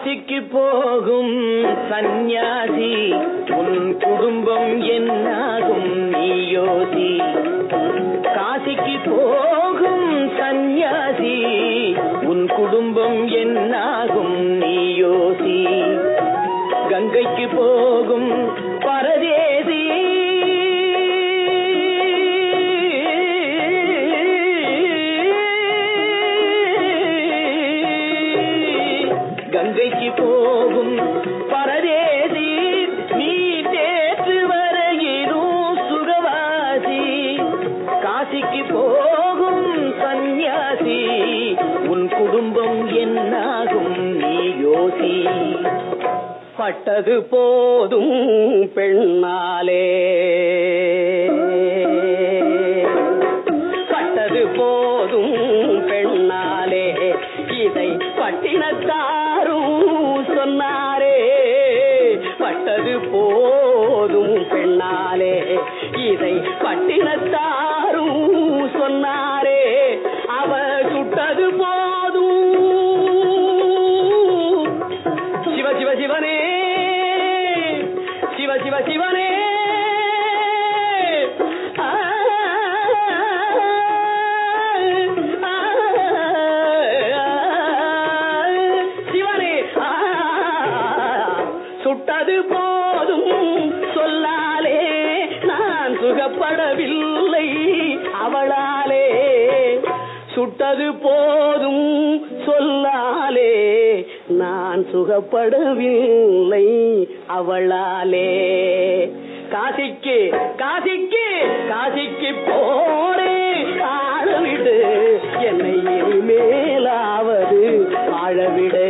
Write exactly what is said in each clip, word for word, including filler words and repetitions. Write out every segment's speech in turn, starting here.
காசிக்கு போகும் சந்நியாசி உன் குடும்பம் என்னாகும் நீ யோசி. காசிக்கு போகும் சந்நியாசி உன் குடும்பம் என்னாகும் நீ யோசி. கங்கைக்கு போகும் பரதேசி கங்கைக்கு போகும் பரதேசி நீ தேற்று வரையிலும் சுகவாசி. காசிக்கு போகும் சந்நியாசி உன் குடும்பம் என்னாகும் நீ யோசி. பட்டது போதும் பெண்ணாலே பட்டது போதும் பெண்ணாலே இதை பட்டினத்தாரும் சொன்னாரே. பட்டது போதும் பெண்ணாலே இதை பட்டினத்தாரும் சொன்னாரே. அவ சுட்டது போதும் சிவ சிவ சிவனே சிவ சிவ சிவனே. சுட்டது போதும் சொல்லாலே நான் சுகப்படவில்லை அவளாலே. சுட்டது போதும் சொல்லாலே நான் சுகப்படவில்லை அவளாலே. காசிக்கு காசிக்கு காசிக்கு போரே ஆழவிடு என்னை மேலாவது ஆழவிடு.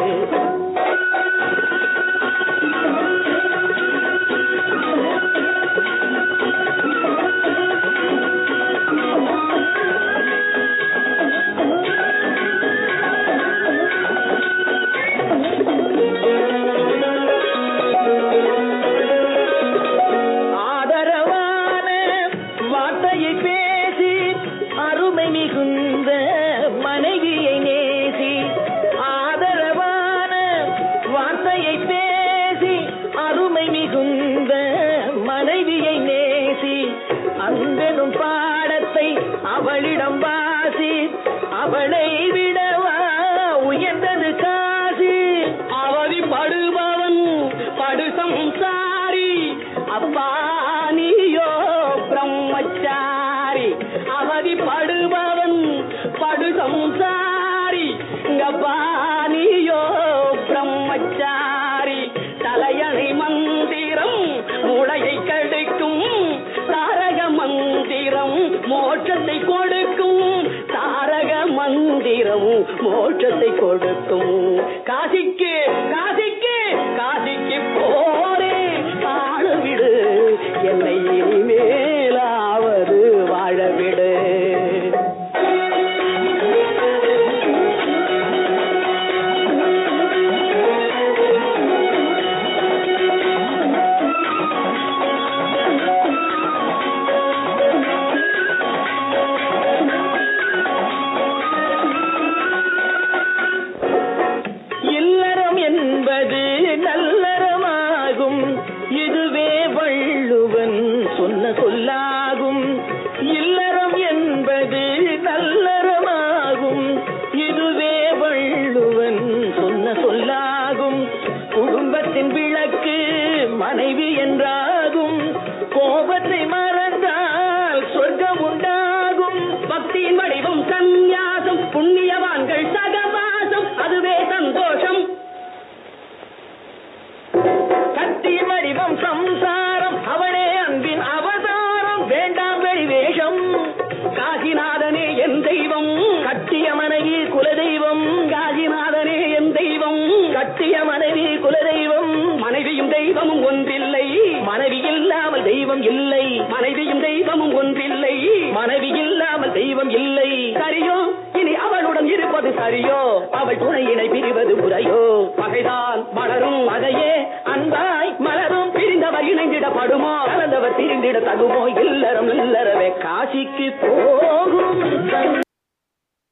மிகுந்த மனைவியை நேசி ஆதரவான வார்த்தையை பேசி அருமை மிகுந்த மனைவியை நேசி. அன்பெனும் பாடத்தை அவளிடம் வாசி அவளை விடவா உயர்ந்தது காசி. அவதி படுபவன் படு சம்சாரி அப்பா நீயோ பிரம்மச்சாரி. அவதி படுபவன் படு சம்சாரி கபானியோ பிரம்மச்சாரி. தலையணை மந்திரம் மூளையை கெடுக்கும் தாரக மந்திரம் மோட்சத்தை கொடுக்கும். தாரக மந்திரம் மோட்சத்தை கொடுக்கும். காசிக்கு காசிக்கு காசிக்கு போரே வாழவிடு என்னை இனிமேலாவது வாழவிடு. இல்லறம் என்பது நல்லறமாகும் இதுவே வள்ளுவன் சொன்ன சொல்லாகும். இல்லறம் என்பது நல்லறமாகும் இதுவே வள்ளுவன் சொன்ன சொல்லாகும். குடும்பத்தின் விளக்கு மனைவி என்றாகும். கோபத்தை மறந்தால் சொர்க்கம் உண்டாகும். பக்தியின் வடிவம் சந்நியாசம் புண்ணியவான்கள் சகவாசம் அதுவே சந்தோஷம். கத்தியின் வடிவம் சம்சாரம் அவனே அன்பின் அவதாரம் வேண்டாம் வெளிவேஷம். காசிநாதனே என் தெய்வம் கட்டிய மனைவி குலதெய்வம். காசிநாதனே என் தெய்வம் கட்டிய மனைவி குலதெய்வம். மனைவியும் தெய்வமும் ஒன்றில்லை மனைவி இல்லாமல் தெய்வம் இல்லை. மனைவியும் தெய்வமும் ஒன்றில்லை மனைவி இல்லாமல் தெய்வம் இல்லை. சரியோ இனி அவளுடன் இருப்பது சரியோ அவள் துணையினை பிரிவது முறையோ. பகைதான் மலரும் பகையே அன்பாய் மலரும் பிரிந்தவர் இணைந்திடப்படுமோ கலந்தவர் பிரிந்திட தகுமோ. இல்லறம் இல்லறவே காசிக்கு போகும்